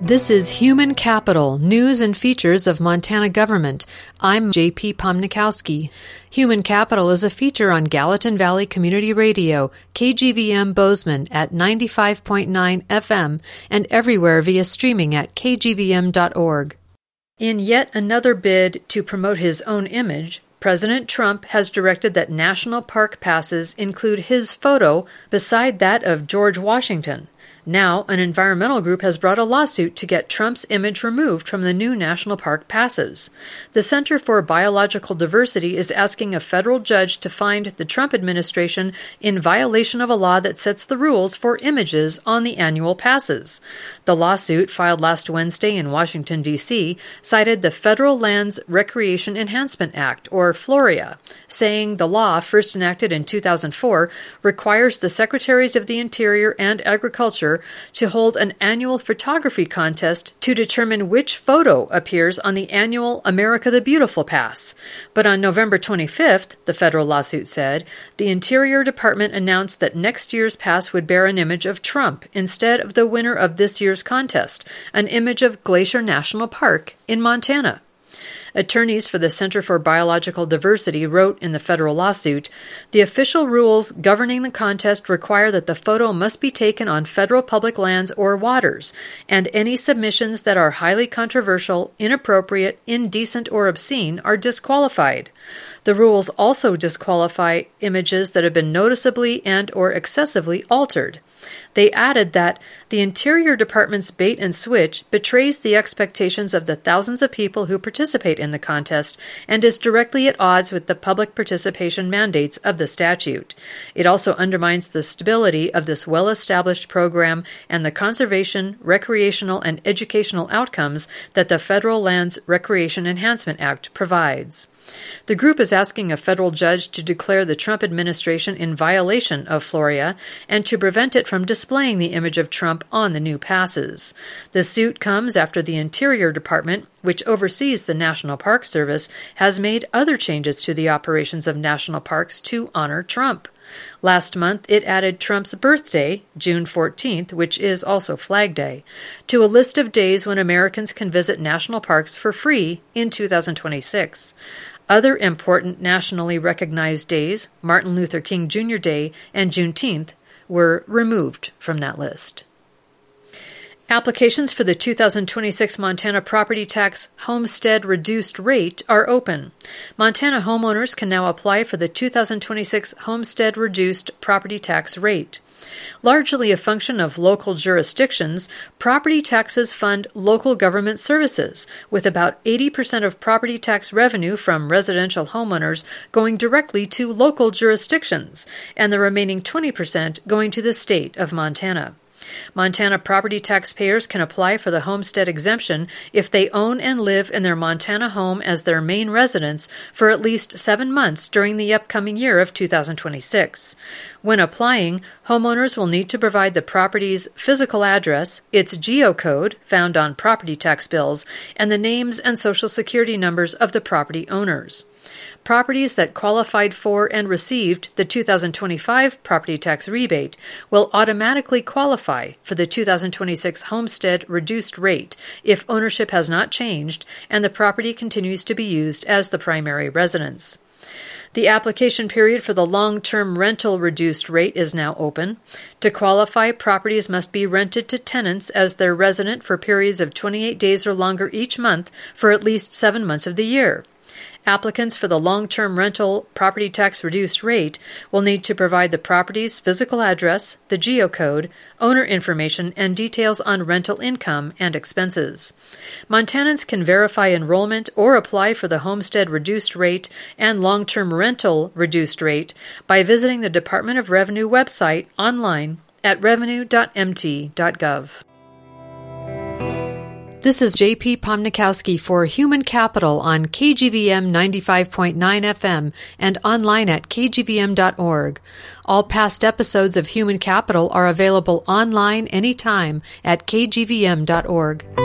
This is Human Capital, News and Features of Montana Government. I'm J.P. Pomnikowski. Human Capital is a feature on Gallatin Valley Community Radio, KGVM Bozeman at 95.9 FM and everywhere via streaming at kgvm.org. In yet another bid to promote his own image, President Trump has directed that national park passes include his photo beside that of George Washington. Now, an environmental group has brought a lawsuit to get Trump's image removed from the new national park passes. The Center for Biological Diversity is asking a federal judge to find the Trump administration in violation of a law that sets the rules for images on the annual passes. The lawsuit, filed last Wednesday in Washington, D.C., cited the Federal Lands Recreation Enhancement Act, or FLORIA, saying the law, first enacted in 2004, requires the Secretaries of the Interior and Agriculture to hold an annual photography contest to determine which photo appears on the annual America the Beautiful Pass. But on November 25th, the federal lawsuit said, the Interior Department announced that next year's pass would bear an image of Trump instead of the winner of this year's contest, an image of Glacier National Park in Montana. Attorneys for the Center for Biological Diversity wrote in the federal lawsuit, the official rules governing the contest require that the photo must be taken on federal public lands or waters, and any submissions that are highly controversial, inappropriate, indecent, or obscene are disqualified. The rules also disqualify images that have been noticeably and or excessively altered. They added that the Interior Department's bait and switch betrays the expectations of the thousands of people who participate in the contest and is directly at odds with the public participation mandates of the statute. It also undermines the stability of this well-established program and the conservation, recreational, and educational outcomes that the Federal Lands Recreation Enhancement Act provides. The group is asking a federal judge to declare the Trump administration in violation of FLORIA and to prevent it from displaying the image of Trump on the new passes. The suit comes after the Interior Department, which oversees the National Park Service, has made other changes to the operations of national parks to honor Trump. Last month, it added Trump's birthday, June 14th, which is also Flag Day, to a list of days when Americans can visit national parks for free in 2026. Other important nationally recognized days, Martin Luther King Jr. Day and Juneteenth, were removed from that list. Applications for the 2026 Montana property tax homestead reduced rate are open. Montana homeowners can now apply for the 2026 homestead reduced property tax rate. Largely a function of local jurisdictions, property taxes fund local government services, with about 80% of property tax revenue from residential homeowners going directly to local jurisdictions, and the remaining 20% going to the state of Montana. Montana property taxpayers can apply for the homestead exemption if they own and live in their Montana home as their main residence for at least 7 months during the upcoming year of 2026. When applying, homeowners will need to provide the property's physical address, its geocode, found on property tax bills, and the names and social security numbers of the property owners. Properties that qualified for and received the 2025 property tax rebate will automatically qualify for the 2026 homestead reduced rate if ownership has not changed and the property continues to be used as the primary residence. The application period for the long-term rental reduced rate is now open. To qualify, properties must be rented to tenants as their resident for periods of 28 days or longer each month for at least 7 months of the year. Applicants for the long-term rental property tax reduced rate will need to provide the property's physical address, the geocode, owner information, and details on rental income and expenses. Montanans can verify enrollment or apply for the homestead reduced rate and long-term rental reduced rate by visiting the Department of Revenue website online at revenue.mt.gov. This is J.P. Pomnikowski for Human Capital on KGVM 95.9 FM and online at kgvm.org. All past episodes of Human Capital are available online anytime at kgvm.org.